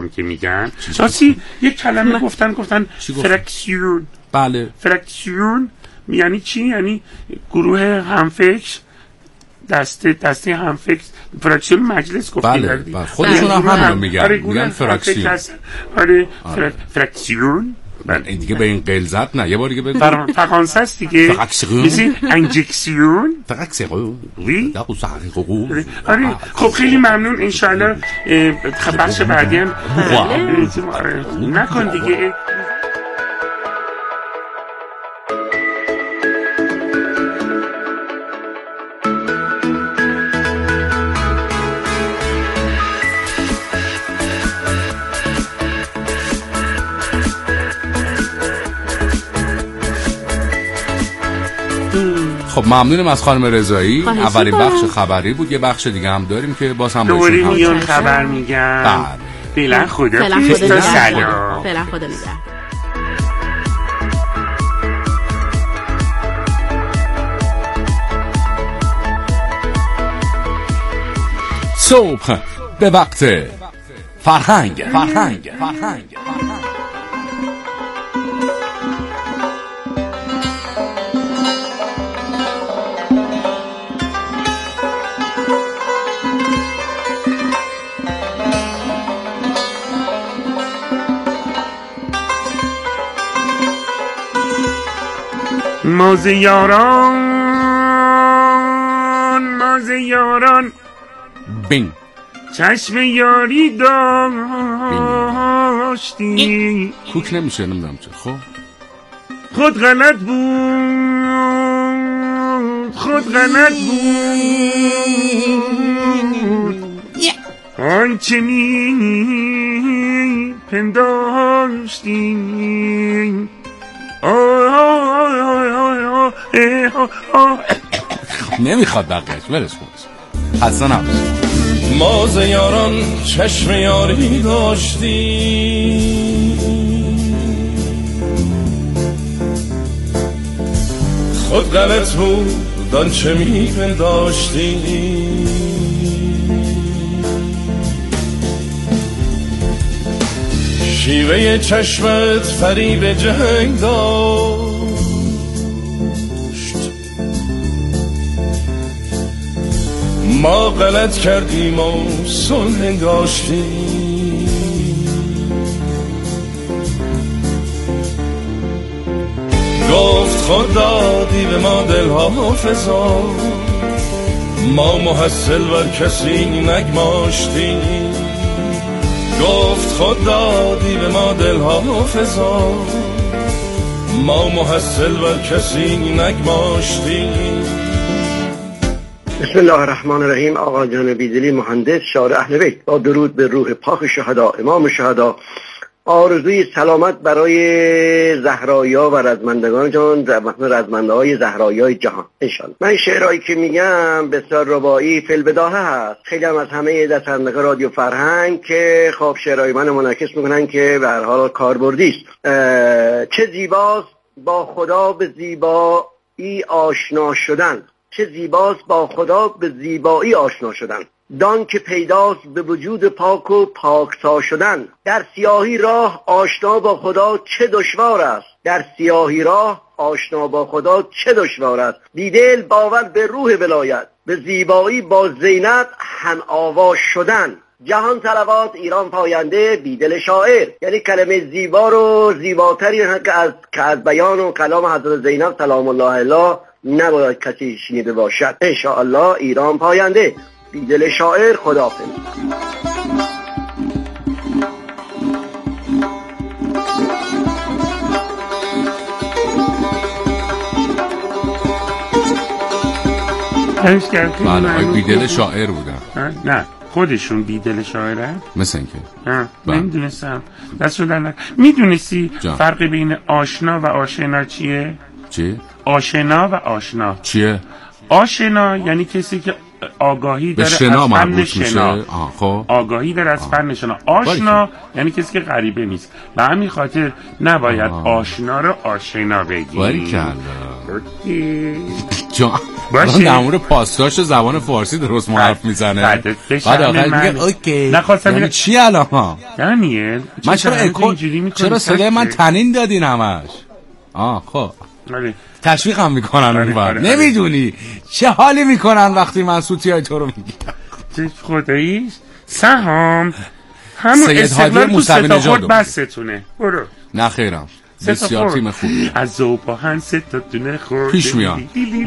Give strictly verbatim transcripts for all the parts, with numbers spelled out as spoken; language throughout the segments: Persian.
هم که میگن راستی یک کلمه گفتن گفتن فرکسیون. بله فرکسیون یعنی چی؟ یعنی گروه همفکر، دسته دسته همفکر، فراکسیون مجلس گفتید. بله, بله. خودشون هم همین میگن، آره میگن فراکسیون. آره فرکسیون. این دیگه به این غلظت نه، یه بار دیگه بگو. فرانسه است دیگه. فراکسیون. انجکسیون. فراکسیون. وی. آره خب خیلی ممنون. ان شاء الله بخش بعدی هم نکن دیگه. خب ممنونم از خانم رضایی. اولین بخش خبری بود، یه بخش دیگه هم داریم که باز هم دوباره میان خبر میگم. بله فعلا خدا پیش تا سلام. فعلا خدا نگهدار. صبح به وقت فرهنگ فرهنگ فرهنگ ماز یاران ماز یاران بین چشم یاری داشتی. کوک نمیشه نمیدونم چه. خب خود غلط بود خود غلط بود آنچه می پنداشتی. نمیخواد بقیهش ولش کن. حسن نباشه. ما ز یاران چشم یاری داشتی، خود غلط بود آنچه میپنداشتی. شیوه چشمت فریب جنگ داشت، ما غلط کردیم و صلح انگاشتیم. گفت خود دادی به ما دلها حافظا، ما محصل بر کسی نگماشتیم. گفت خود دادی به ما دلها حافظا، ما محصل بر کسی نگماشتیم. بسم الله الرحمن الرحیم. آقا جان بیدلی مهندس شاعر اهل بیت، با درود به روح پاک شهدا امام شهدا، آرزوی سلامت برای زهرایا و رزمندگان جان، رزمنده های زهرایای جهان انشالله. من شعرهایی که میگم بسیار ربایی فی البداهه هست. خیلی هم از همه دستندگان رادیو فرهنگ که خب شعرهای من منعکس میکنن که به هر حال کاربردی است. چه زیباست با خدا به زیبایی آشنا شدن، چه زیباست با خدا به زیبایی آشنا شدن. دان که پیداست به وجود پاک و پاکتا شدن. در سیاهی راه آشنا با خدا چه دشوار است، در سیاهی راه آشنا با خدا چه دشوار است. بیدل باور به روح ولایت، به زیبایی با زینب هم آوا شدن. جهان صلوات ایران پاینده بیدل شاعر. یعنی کلمه زیبا رو زیباتری که از که از بیان و کلام حضرت زینب سلام الله علیها نباید کسی شنیده باشد. انشاءالله ایران پاینده بیدل شاعر. خداحافظ. بله بیدل شاعر بودن. نه خودشون بیدل شاعره مثل اینکه نمیدونستم. دست رو در نکن. میدونستی فرق بین آشنا و آشنا چیه؟ چی؟ آشنا و آشنا چیه؟ آشنا یعنی کسی که آگاهی داره از فن شنا، خب آگاهی داره از فن شنا. آشنا یعنی کسی که غریبه نیست. به همین خاطر نباید آه. آشنا رو آشنا بگی. باریکلا جان باشه در مورد پاستاش زبان فارسی درست حرف میزنه. بعد آخر میگه اوکی. نخواستم یعنی چی الان؟ دانیل من چرا اکو چرا صدای من تنین دادین همش؟ آه خب تشویق هم میکنن اون وقت. نمیدونی چه حالی میکنن وقتی من سوتیای تو رو میگم. خداییش سهام همون استقلال تو ستا خورد بستونه. برو. نه خیرم بسیار تیم خوبی از زوباهن ستا دونه خورد پیش میاد.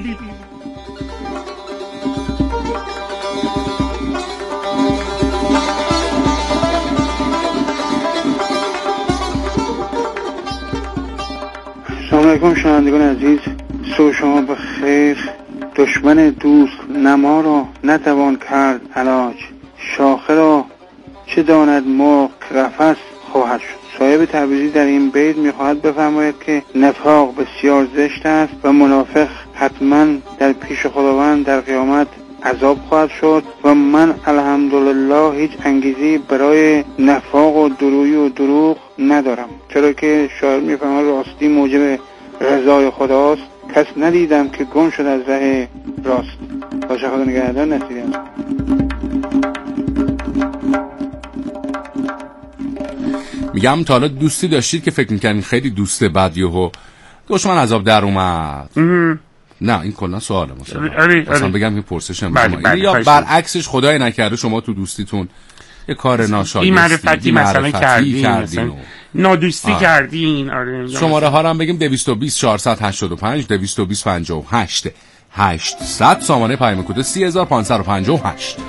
سلام علیکم شنوندگان عزیز، صبح شما بخیر. دشمن دوست نما را نتوان کرد علاج، شاخه را چه داند مرغ قفس خواهد شد. صاحب تبریزی در این بیت میخواهد بفرماید که نفاق بسیار زشت است و منافق حتما در پیش خداوند در قیامت عذاب خواهد شد و من الحمدلله هیچ انگیزی برای نفاق و درویی و دروغ ندارم، چرا که شاعر میفرماید راستی موجب رضای خداست. کس ندیدم که گم شد از راه راست. باشه خدا نگهدار. نصیرم. میگم تا حالا دوستی داشتید که فکر میکنین خیلی دوست بدیه و دشمن عذاب در اومد؟ نه این کلا سواله مثلا مثلا بگم این پرسشم بله یا برعکسش خدای نکرده شما تو دوستیتون یه کار ناشایسته این معرفتی مثلا کردین مثلا نادوستی آه. کردین. آره شماره ها رو هم بگیم دویست و بیست چهارصد و هشتاد و پنج دویست و بیست پنجاه و هشت هشتصد سامانه پیام کد سه هزار و پانصد و پنجاه و هشت.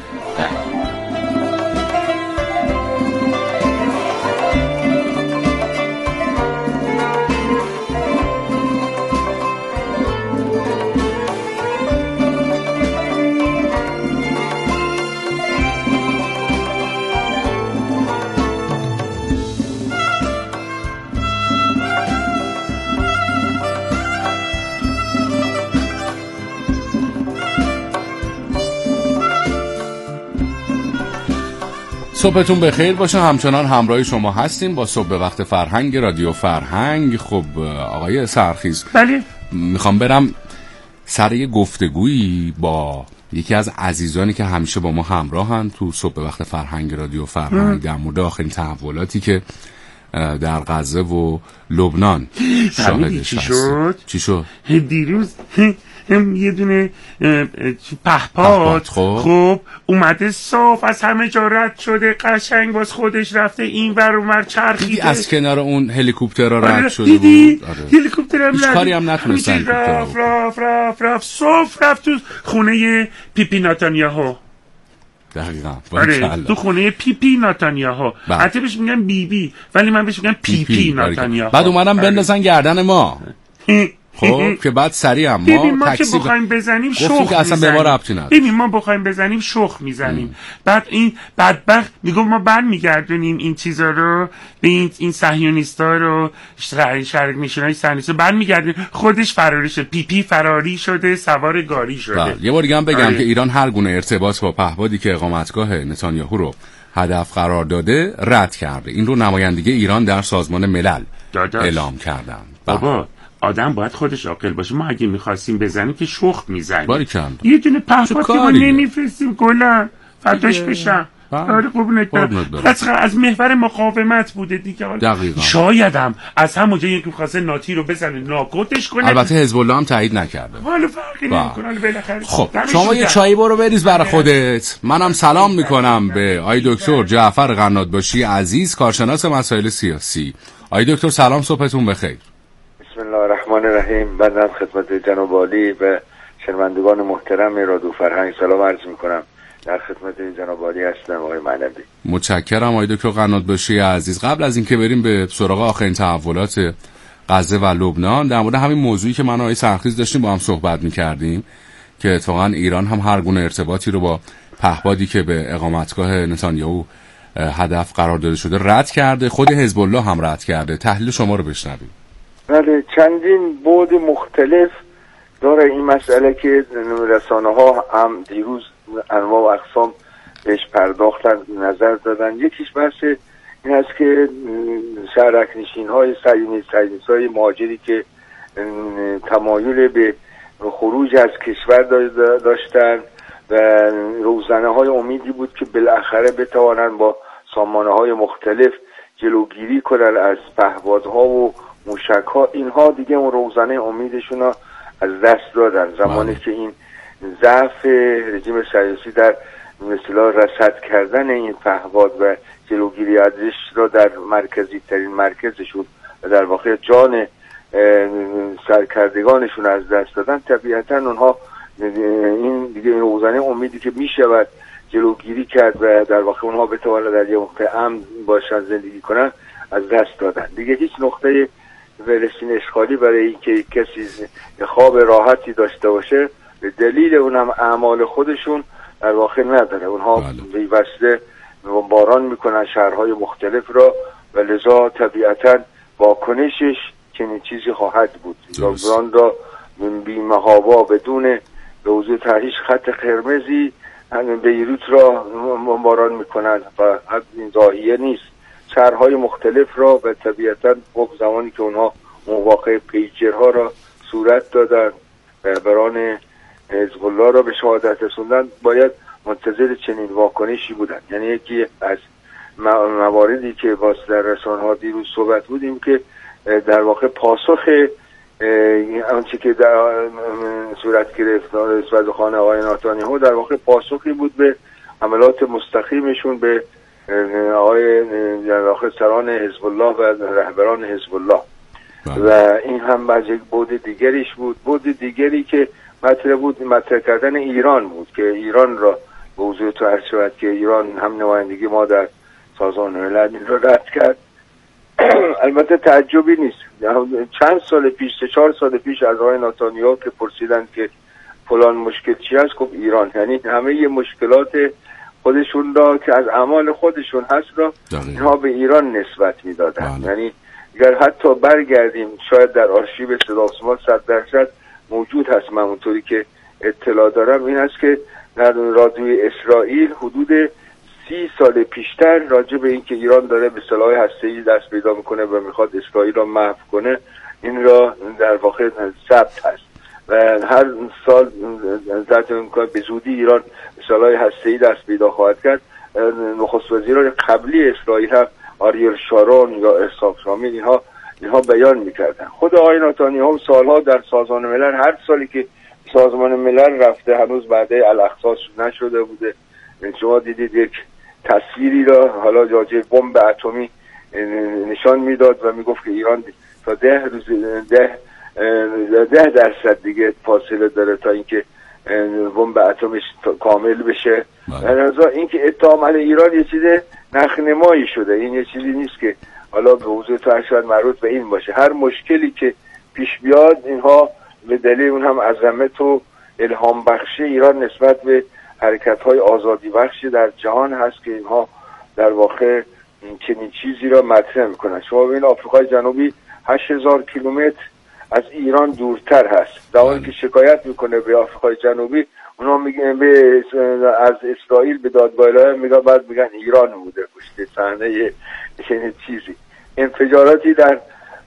صبحتون بخیر باشه. همچنان همراه شما هستیم با صبح وقت فرهنگ رادیو فرهنگ. خب آقای سرخیز بله میخوام برم سر یه گفتگویی با یکی از عزیزانی که همیشه با ما همراهن تو صبح وقت فرهنگ رادیو فرهنگ در مورد آخرین تحولاتی که در غزه و لبنان شاهدش هستیم. چی شد؟ چی شد؟ دیروز یه دونه پهپاد خب. خب اومده صاف از همه جا رد شده قشنگ باز خودش رفته این ور اون ور چرخیده از کنار اون هلیکوپتر را رد شده دیدی؟ بود. آره. هلیکوپتر هم هیچ کاری هم نتونستن رفت رفت رفت رفت صاف رفت تو خونه پیپی نتانیاهو. دقیقاً آره تو خونه پیپی نتانیاهو. حتی بهش میگن بی بی ولی من بهش میگم پیپی نتانیاهو. بعد اومدن بندازن گردن ما خب که بعد سریع هم ما ما که بخوایم بزنیم شخ میزنیم. اصلا به ما ربطی نداره. ببین ما بخوایم بزنیم شخ میزنیم. بعد این بدبخت میگه ما برمیگردونیم این چیزا رو به این این صهیونیستا رو شرک میشنای صهیونیستا برمیگردونیم. خودش فراری شده. پی پی فراری شده سوار گاری شده. بله. یه بار دیگه هم بگم آره. که ایران هر گونه ارتباط با پهپادی که اقامتگاه نتانیاهو رو هدف قرار داده رد کرده. این رو نمایندگی ایران در سازمان ملل داداش. اعلام کردن. بابا آدم باید خودش عاقل باشه. ما اگه می‌خواستیم بزنیم که شخ می‌زنیم. باریکند. یه دونه پهپاد که ما نمی‌فرستیم کلا فداش بشم. آره قربونت برم. پس از محور مقاومت بوده دیگه. دقیقاً. شایدم از همونجا یکی می‌خواسته ناتی رو بزنه ناکوتش کنه. البته حزب الله هم تایید نکرده. حالا فرقی نمی‌کنه بالاخره. خب شما یه چایی برو بریز برای خودت. منم سلام می‌کنم به آقای دکتر جعفر قنات‌باشی عزیز کارشناس مسائل سیاسی. آقای دکتر سلام صبحتون بخیر. بسم الله الرحمن الرحیم. بعد از خدمت جناب عالی و شنوندگان محترم رادیو فرهنگ سلام عرض می‌کنم. در خدمت جناب عالی هستم آقای معنوی. متشکرم آقای دکتر قنات‌باشی عزیز. قبل از اینکه بریم به سراغ آخرین تحولات غزه و لبنان در مورد همین موضوعی که من و آقای سرخیز داشتیم با هم صحبت می‌کردیم که اتفاقاً ایران هم هر گونه ارتباطی رو با پهپادی که به اقامتگاه نتانیاهو هدف قرار داده شده رد کرده. خود حزب الله هم رد کرده. تحلیل شما رو بشنویم. بله چندین بعد مختلف داره این مسئله که رسانه ها هم دیروز انواع و اقسام بهش پرداختن نظر دادن. یکیش بحث این است که شهرک نشین های صهیونیست های مهاجری که تمایل به خروج از کشور داشتن و روزنه های امیدی بود که بالاخره بتوانن با سامانه های مختلف جلوگیری کنن از پهپادها و موشک‌ها. اینها دیگه اون روزنه امیدشون رو از دست دادن زمانی که این ضعف رژیم صهیونیستی در مثلا رصد کردن این پهپاد و جلوگیری ازش را در مرکزی ترین مرکزشون و در واقع جان سرکردگانشون از دست دادن. طبیعتا اونها این دیگه این روزنه امیدی که میشود جلوگیری کرد و در واقع اونها بتوانند در یه موقع امن باشن زندگی کنن از دست دادن. دیگه هیچ نقطه فلسطین اشغالی برای اینکه کسی خواب راحتی داشته باشه به دلیل اونم اعمال خودشون در واقع نداره. اونها پیوسته بمباران میکنن شهرهای مختلف را و لذا طبیعتا واکنشش چنین چیزی خواهد بود. بمباران را بی‌محابا بدون به وضوح تحریش خط قرمزی بیروت را بمباران میکنن و این ضاحیه نیست. شهرهای مختلف را و طبیعتا خب زمانی که اونها مواقع پیجرها را صورت دادن رهبران حزب الله را به شهادت رسوندن باید منتظر چنین واکنشی بودن. یعنی یکی از مواردی که باز در رسانه‌ها دیروز صحبت بودیم که در واقع پاسخ آنچه که در صورت گرفت نسبت خانه آقای نتانیاهو در واقع پاسخی بود به حملات مستقیمشون به آقای در واقع سران حزب الله و رهبران حزب الله و این هم از یک بعد دیگریش بود. بعد دیگری که مطرح بود مطرح کردن ایران بود که ایران را به وضوح تو عرض شود که ایران هم نمایندگی ما در سازمان ملل را رد کرد. البته تعجبی نیست. چند سال پیش سه چهار سال پیش از آقای نتانیاهو که پرسیدن که فلان مشکل چی هست گفت ایران، یعنی همه ی مشکلات خودشون را که از اعمال خودشون هست را اینها به ایران نسبت میدادن. یعنی اگر حتی برگردیم شاید در آرشیو صدا و سیما صد درصد موجود هست، من اونطوری که اطلاع دارم این است که در رادیوی اسرائیل حدود سی سال پیشتر راجع به این که ایران داره به سلاح هسته‌ای دست پیدا میکنه و میخواد اسرائیل را محو کنه این را در واقع ثبت هست و هر سال ذات امکان به زودی ایران سلاح هسته‌ای دست پیدا خواهد کرد. نخست وزیران قبلی اسرائیل هم آریل شارون یا اسحاق شامل اینها اینها بیان میکردن. خود آقای نتانیاهو سالها در سازمان ملل هر سالی که سازمان ملل رفته هنوز بعده الاقصی نشده بوده. شما دیدید یک تصویری را حالا راجع بمب اتمی نشان میداد و میگفت که ایران تا ده روز ده ده درصد دیگه فاصله داره تا اینکه بمب اتمیش کامل بشه. لذا اینکه اتهام علیه ایران یه چیز نخنمایی شده، این یه چیزی نیست که حالا به وضوح تا شاید مربوط به این باشه. هر مشکلی که پیش بیاد اینها به دلیل اون هم عظمت و الهام بخشی ایران نسبت به حرکت‌های آزادی بخشی در جهان هست که اینها در واقع چنین چیزی را مطرح میکنن. شما ببینید آفریقای جنوبی هشت هزار کیلومتر از ایران دورتر هست. در حالی که شکایت میکنه به آفریقای جنوبی، اونا میگن به از اسرائیل به دادگاه الهه میگن بعد میگن ایران بوده پشت صحنه چنین چیزی. انفجاراتی در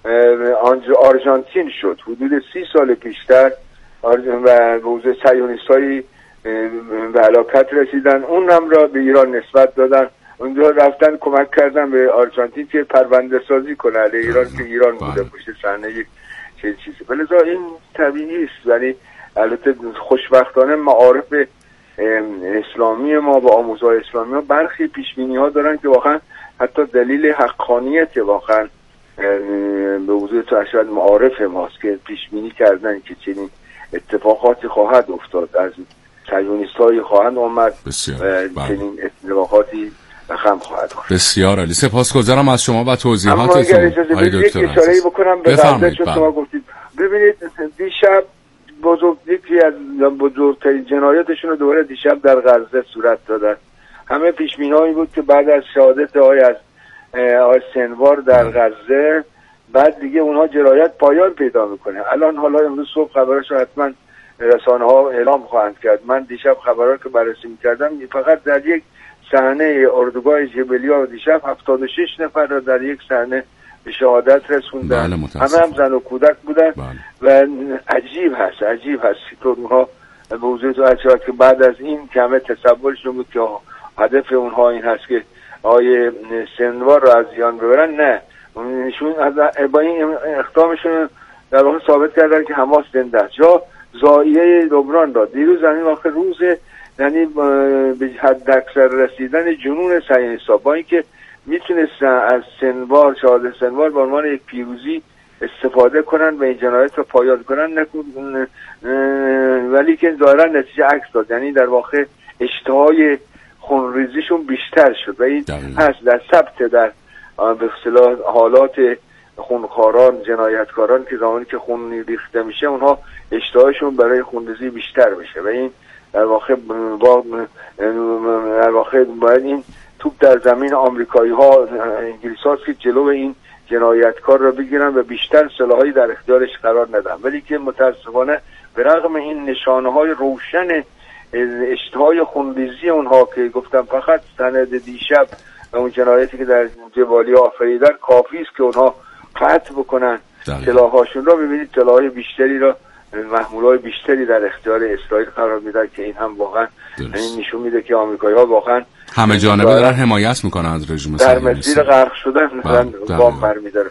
آرژانتین شد حدود سی سال پیشتر و به وضوح صهیونیست‌های به هلاکت رسیدن، اون هم را به ایران نسبت دادن. اونجا رفتن کمک کردن به آرژانتین که پرونده سازی کنه علیه ایران که ایران بوده پشت صحنه یک چه چیزی. ولذا این طبیعی است. یعنی البته خوشبختانه معارف اسلامی ما با آموزهای اسلامی ها برخی پیشبینی‌ها دارن که واقعا حتی دلیل حقانیت واقعا به وضوح تشریع معارف ماست که پیشبینی کردن که چنین اتفاقاتی خواهد افتاد، از صهیونیست‌های خواهند آمد و چنین اتفاقاتی رقم خواهد خورد. بسیار عالی، سپاسگزارم از شما و توضیحاتتون. اما اگر اجازه بدید یک اشاره‌ای بکنم به غزه چون شما گفتید. ببینید دیشب بزرگ یکی از بزرگترین جنایاتشون رو دوباره دیشب در غزه صورت دادن. همه پیش‌بینی‌هایی بود که بعد از شهادت آقای از آقای سنوار در غزه بعد دیگه اونها جنایت پایان پیدا میکنه. الان حالا امروز صبح خبرش رو حتما رسانه‌ها اعلام خواهند کرد. من دیشب خبرها که بررسی می‌کردم فقط در یک صحنه اردوگاه جبلیا دیشب هفتاد و شش نفر را در یک صحنه به شهادت رسوندن. بله همه هم زن و کودک بودن. بله. و عجیب هست عجیب هست که اونها به حضور تو عجیب که بعد از این که همه تصورشون بود که هدف اونها این هست که آقای سنوار رو از زیان ببرن، نه، نشون با این اقدامشون در واقع ثابت کردن که حماس زنده است. جا ضایعه لبنان را دیروز یعنی واقع روز یعنی به حد اکثر رسیدن جنون صهیونیست‌ها با اینکه میتونستن از سنوار شهادت سنوار به عنوان یک پیروزی استفاده کنن و این جنایت رو پایدار کنن، نکن ولی که ظاهرا نتیجه عکس داد. یعنی در واقع اشتهای خونریزیشون بیشتر شد و این هست در ثبت در به اصطلاح حالات خونخواران جنایتکاران که زمانی که خون ریخته میشه اونها اشتهاشون برای خونریزی بیشتر میشه و این در واقع با در واقع باید این توپ در زمین آمریکایی ها انگلیس ها که جلو این جنایتکار را بگیرن و بیشتر سلاحایی در اختیارش قرار ندن، ولی که متاسفانه به رغم این نشانه های روشن اشتهای خونریزی اونها که گفتم فقط سند دیشب و اون جنایتی که در جبالی آفریدن کافی است که اونها قطع بکنن سلاح‌هاشون را. ببینید سلاح‌های بیشتری را محمولای بیشتری در اختیار اسرائیل قرار میدن که این هم واقعا این نشون میده که آمریکایی‌ها واقعا همه جانبه دارن حمایت میکنن از رژیم در مسیر غرق شدن گام برمی‌دارن.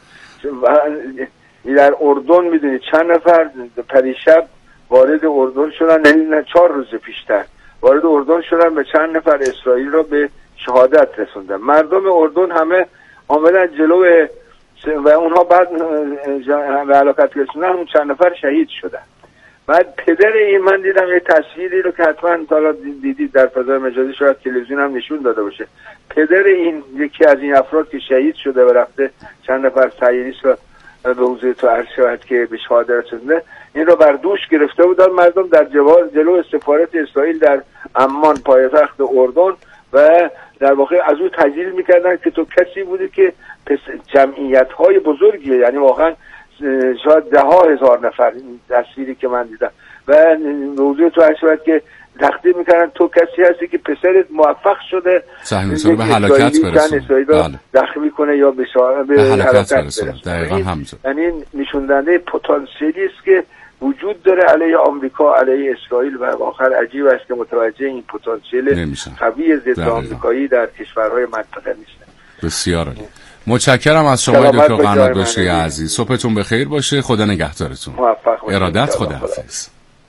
در اردن میدونید چند نفر پریشب وارد اردن شدن، نه چهار روز پیشتر وارد اردن شدن و چند نفر اسرائیل را به شهادت رسوندن. مردم اردن همه آمدن جلو و اونها بعد به هلاکت رسوندن، اون چند نفر شهید شدن. بعد پدر این من دیدم یه تصویری رو که حتما حالا دیدید در فضای مجازی، شاید تلویزیون هم نشون داده باشه، پدر این یکی از این افراد که شهید شده و رفته چند نفر صهیونیست رو به حضور تو عرض شود که به شهادت رسونده، این رو بر دوش گرفته بودن مردم در جوار جلو سفارت اسرائیل در عمان پایتخت اردن و در واقع از او تجلیل میکردن که تو کسی بودی که جمعیت های بزرگیه، یعنی واقعا شاید ده ها هزار نفر تصویری که من دیدم و موضوع تو شد که تقدیم میکردن تو کسی هستی که پسرت موفق شده صهیونیست‌ها به هلاکت برسونه، دخل کنه یا به شاه به هلاکت برسونه. دقیقاً همینطور. یعنی نشون دهنده پتانسیلی است که وجود داره علیه آمریکا علیه اسرائیل و آخر عجیب است که متوجه این پتانسیل قوی ضد آمریکایی در کشورهای منطقه نیستن. بسیار عالی. متشکرم از شما دکتر قنات‌باشی عزیز. صبحتون بخیر باشه. خدا نگهدارتون. ارادت. خداحافظ.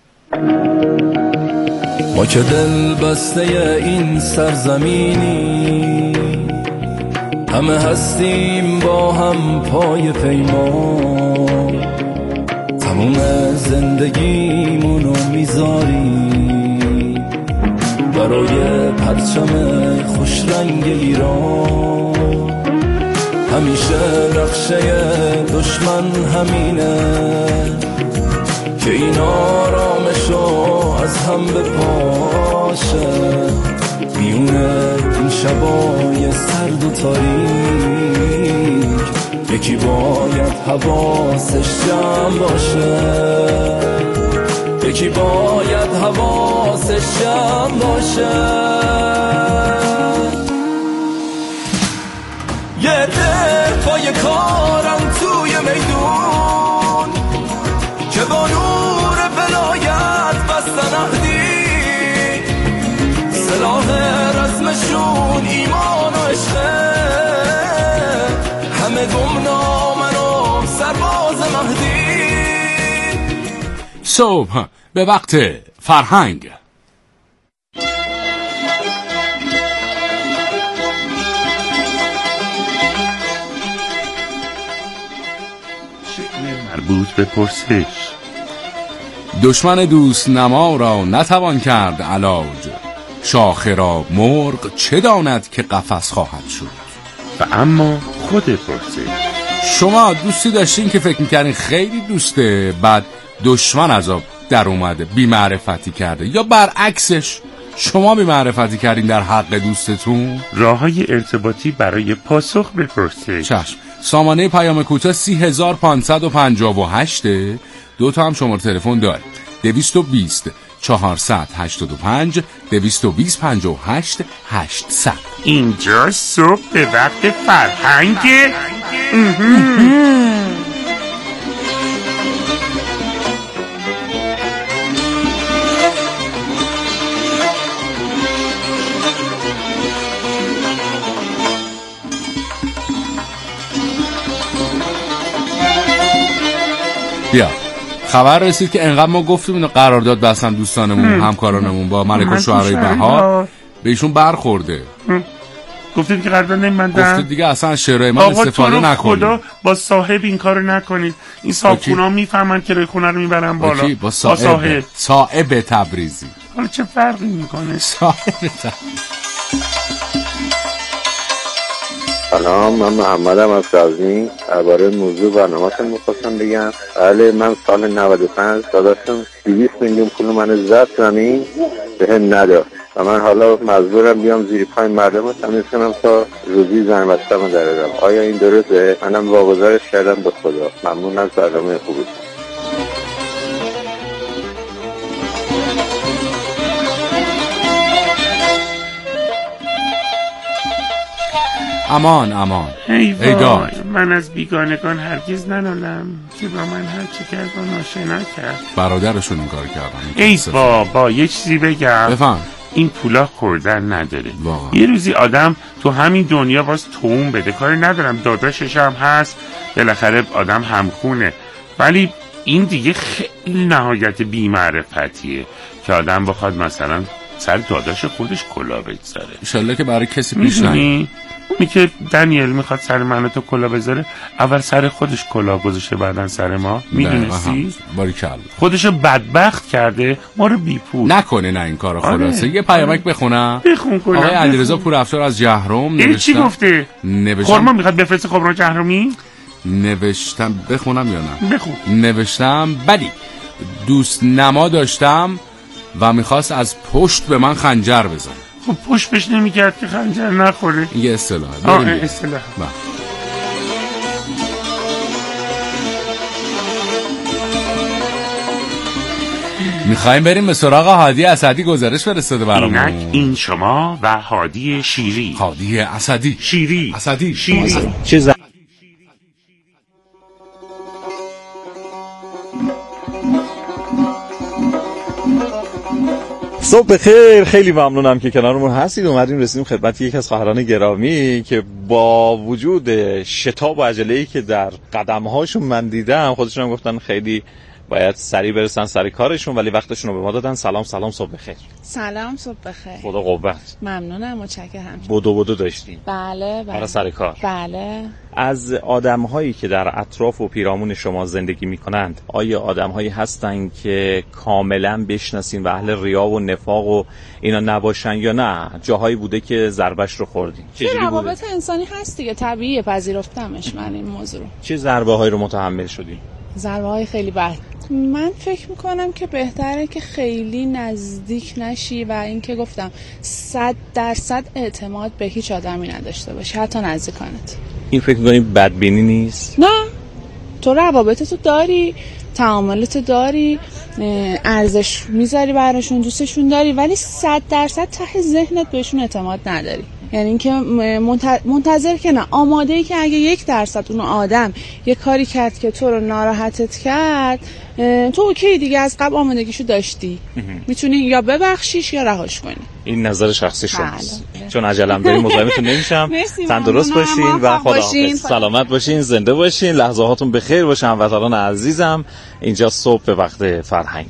ما که دل بسته این سرزمینی همه هستیم با هم پای پیمان، تموم زندگیمونو میذاریم برای پرچم خوش رنگ ایران. همیشه نقشه دشمن همینه که این آرامشو از هم بپاشه، میونه این شبای سرد و تاریک یکی باید حواسش جمع باشه، یکی باید حواسش جمع باشه. یه دفعه کارم توی میدون که با نور ولایت بستن اهدی، سلاح رزمشون ایمان و عشقه، همه گمنامن و سرباز مهدی. صبح به وقت فرهنگ. مربوط به پرسش. دشمن دوست نما را نتوان کرد علاج، شاخه را مرغ چه داند که قفس خواهد شد. و اما خود پرسش، شما دوستی داشتین که فکر میکردین خیلی دوسته، بعد دشمن از آب در اومده بی معرفتی کرده، یا برعکسش شما بی معرفتی کردین در حق دوستتون؟ راههای ارتباطی برای پاسخ به پرسش. چشم. سامانه پیام کوتاه سی هزار پانصد و پنجاه و هشت. دو تا هم شماره تلفن داره، دویست و بیست چهارصد هشتاد و پنج دویست و بیست پنجاه و هشت هشتصد. اینجا صبح به وقت فرهنگ. بیا خبر رسید که انقدر ما گفتیم اینو قرارداد بستن دوستانمون همکارانمون با ملک الشعرای بهار به ایشون برخورده. گفتید که قرارداد نمی‌بندن. گفتید دیگه اصلا شعرهای من استفاده نکنید. خدا با صاحب این کارو نکنید. این صاحبخونا میفهمن که روی خونه رو میبرن بالا. با, با صاحب. صاحب صاحب تبریزی. حالا چه فرقی میکنه؟ صاحب تبریزی. سلام، من محمدم از غزنی. درباره موضوع برنامه‌تون می‌خواستم بگم. بله، من سال نود و پنج داداشم دویست میلیون پول من زد زمین بهم نداد و من حالا مجبورم بیام زیر پای مردم رو تمیز کنم تا روزی زن بچه‌مو درارم. آیا این درسته؟ منم واگذارش کردم به خدا. ممنون از برنامه خوبتون. امان امان ای وای، من از بیگانگان هرگز ننالم که با من هر چی کرد و ناشنا کرد. برادرشون این کار کردن. ای بابا یه چیزی بگم بفهم. این پولا خوردن نداره واقعا. یه روزی آدم تو همین دنیا باز توم بده. کاری ندارم داداشش هم هست، بالاخره آدم همخونه، ولی این دیگه خیلی نهایت بی‌معرفتیه که آدم بخواد مثلا سر داداش خودش کلا بگذاره. انشالله که برای کسی پیش نیاد. اونی که دنیل میخواد سر منو تو کلا بذاره، اول سر خودش کلا گذاشته بعدن سر ما. میدونستی؟ باریکلا. خودشو بدبخت کرده، ما رو بی پول نکنه. نه این کارو خلاصه. آره. یه پیامک بخونم. بخون کنم. آقای علیرضا پورافشار از جهرم نوشتن. چی گفته؟ نوشتم. خورما میخواد بفرسته خبران جهرمی؟ نوشتم بخونم یا نه؟ بخون. نوشتم بلی دوست نما داشتم و میخواست از پشت به من خنجر بزنه. خب پشت بش نمیکرد که خنجر نخوره. این یه اصطلاحه. آه اصطلاح. میخوایم بریم به سراغ هادی اسدی. گزارش فرستاده برامون. اینک این شما و هادی شیری. هادی اسدی. شیری. اسدی. شیری. چه صبح بخیر. خیلی ممنونم که کنارمون هستید. اومدیم رسیدیم خدمت یک از خواهران گرامی که با وجود شتاب و عجله‌ای که در قدم‌هاشون من دیدم، خودشون هم گفتن خیلی باید سریع برسن سر کارشون، ولی وقتشون رو به ما دادن. سلام سلام، صبح بخیر. سلام، صبح بخیر. خدا قوت. ممنونم، متشکرم. بدو بدو داشتیم. بله بله. برای سر کار. بله. از آدم‌هایی که در اطراف و پیرامون شما زندگی می‌کنند، آیا آدم‌هایی هستن که کاملا بشناسین و اهل ریا و نفاق و اینا نباشن، یا نه جاهایی بوده که ضربش رو خوردین؟ چه روابط انسانی هست دیگه، طبیعیه، پذیرفتمش من این موضوع رو. چه ضربه‌هایی رو متحمل شدین؟ ضربه‌های خیلی بد. من فکر میکنم که بهتره که خیلی نزدیک نشی و اینکه گفتم صد درصد اعتماد به هیچ آدمی نداشته باشی، حتی نزدیکانت. این فکر میکنی بدبینی نیست؟ نه، تو روابطتو داری، تعاملتو داری، ارزش میذاری براشون، دوستشون داری، ولی صد درصد ته ذهنت بهشون اعتماد نداری. یعنی اینکه منتظر که نه، آماده ای که اگه یک درصد اون آدم یه کاری کرد که تو رو ناراحتت کرد، تو اوکی دیگه، از قبل آمادگیشو داشتی، میتونی یا ببخشیش یا رهاش کنی. این نظر شخصی شماست. چون عجلم داریم مزاحمتون نمیشم. تندرست باشین و خداحافظ. سلامت باشین، زنده باشین، لحظه هاتون بخیر باشه. هموطنان عزیزم، اینجا صبح به وقت فرهنگ.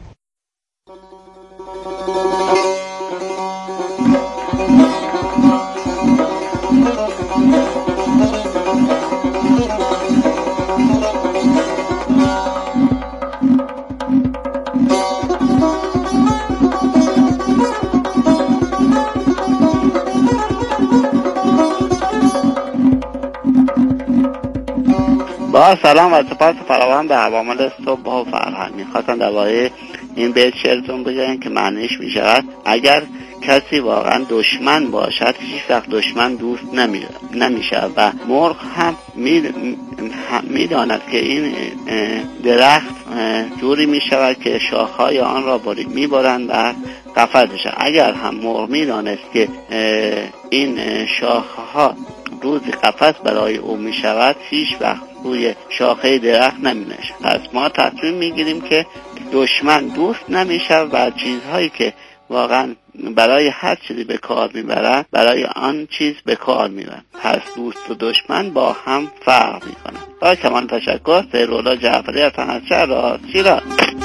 با سلام و سپاس فراوان به عوامل صبح و فرهنگ. میخواستم درباره این بیت شعرتون بگم که معنیش میشود اگر کسی واقعا دشمن باشد هیچ وقت دشمن دوست نمیشه و مرغ هم میداند که این درخت جوری میشود که شاخهای آن را میبرند و قفلش. اگر هم مرغ میدانست که این شاخها روزی قفس برای او می شود هیچ وقت روی شاخه درخت نمی نشد. پس ما تصمیم می گیریم که دشمن دوست نمی شود و چیزهایی که واقعا برای هر چیزی به کار میبرن برای آن چیز به کار میبرن. پس دوست و دشمن با هم فرق میکنن. با کمان تشکر. سیرولا جعفری از تنشهر را شیراز.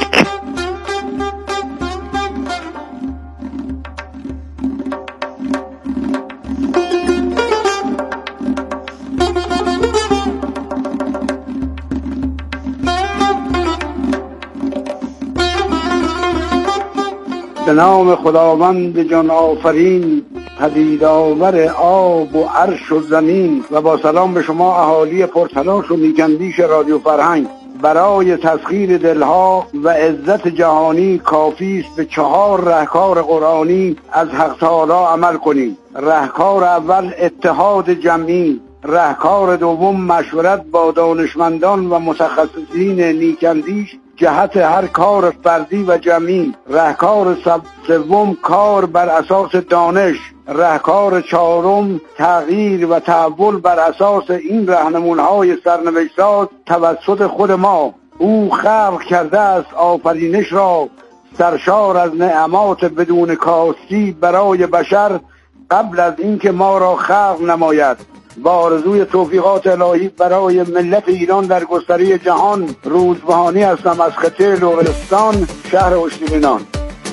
به نام خداوند جان آفرین، پدید آور آب و عرش و زمین. و با سلام به شما اهالی پرتلاش و نیکندیش رادیو فرهنگ. برای تسخیر دلها و عزت جهانی کافی است به چهار رهکار قرآنی از حق تعالی عمل کنید. رهکار اول اتحاد جمعی، رهکار دوم مشورت با دانشمندان و متخصصین نیکندیش جهت هر کار فردی و جمعی، رهکار سوم کار بر اساس دانش، رهکار چهارم تغییر و تحول بر اساس این راهنمونهای سرنوشت‌ساز توسط خود ما. او خلق کرده است آفرینش را سرشار از نعمات بدون کاستی برای بشر قبل از اینکه ما را خلق نماید. با آرزوی توفیقات الهی برای ملت ایران در گستره جهان، روزبهانی هستم از خطه لرستان، شهر اشتیبینان.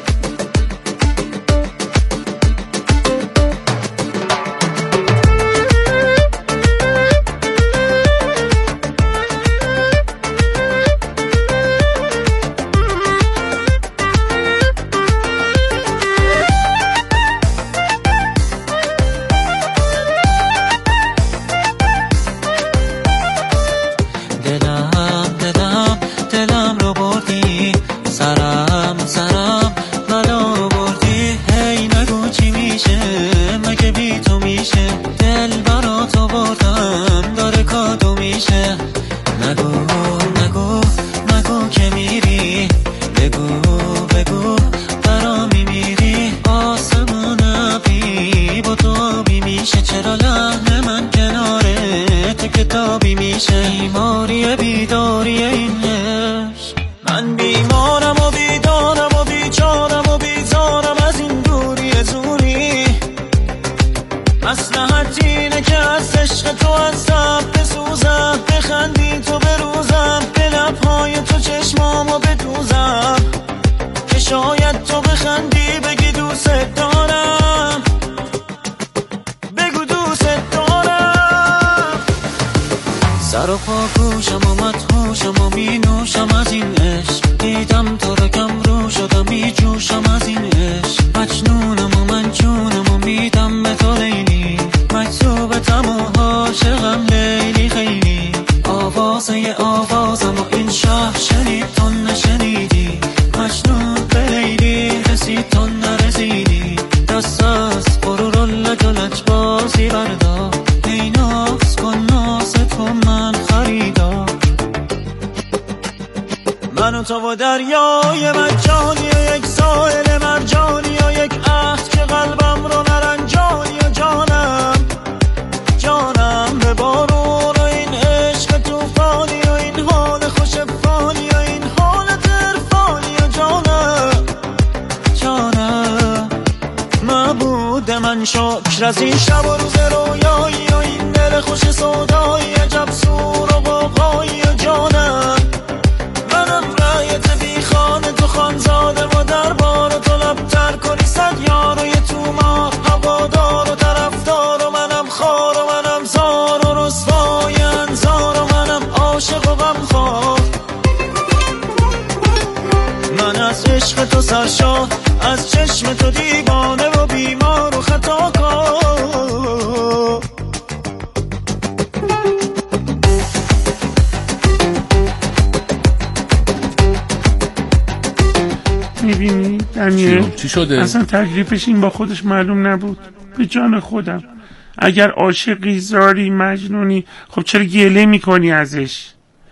میبینی دنیل چی شده؟ اصلا تکلیفش این با خودش معلوم نبود. به جان خودم اگر عاشقی زاری مجنونی خب چرا گله میکنی ازش؟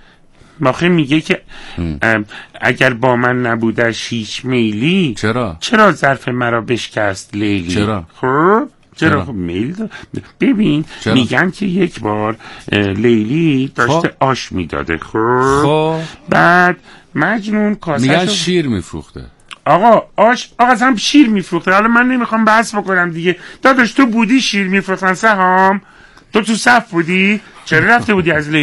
باخه میگه که اگر با من نبودش هیچ میلی، چرا؟ چرا ظرف مرا بشکست لیلی؟ چرا؟ خب چرا؟ خب میل دار. ببین چرا؟ میگن که یک بار لیلی داشته آش میداده. خب بعد مجنون کاسه میگن شیر میفروخته. آقا آش آقا هم شیر میفروخته. حالا من نمیخوام بحث بکنم دیگه. داداش تو بودی شیر میفروختن سهام؟ تو تو صف بودی؟ چرا رفته بودی از لیلی